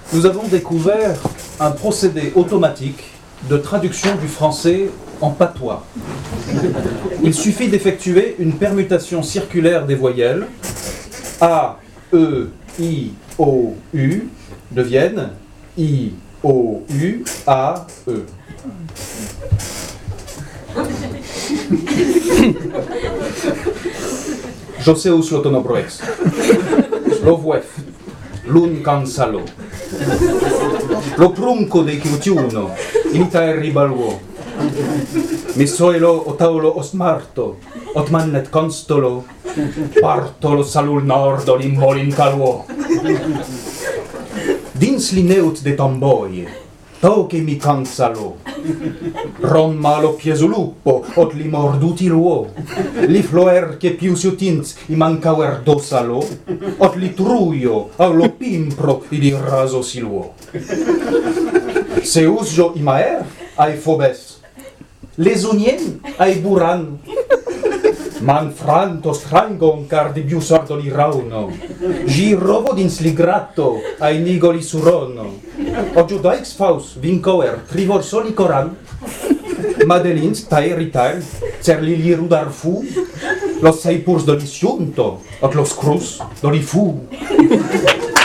Nous avons découvert un procédé automatique de traduction du français en patois. Il suffit d'effectuer une permutation circulaire des voyelles A, E, I, O, U deviennent I, O, U, A, E. Joseus Lotonobroex, Lovwef, Lun Cansalo, Lo Prunco de Chiutiuno, Inita Ribalwo, Misoelo Otaulo Osmarto, Otmannet Constolo, Bartolo Salul Nordo Limbolin Calwo, Dins Lineut de Tomboie, Toche mi Cansalo, Ron malo Piesuluppo, ot li morduti luo, li floer che piusiutins i mancauer dosalo, ot li truio, au lo pimpro i di raso siluo. Se usjo i maer, ai fobes, les unien ai buran, man franto strangon car di biu sordo li rauno, girovo dins li gratto, ai nigoli surono, o giudaix faus vincoer trivor soli coran, Madelins tae rital, cer li rudar fu, los seipurs do li siunto, ot los crus do li fu.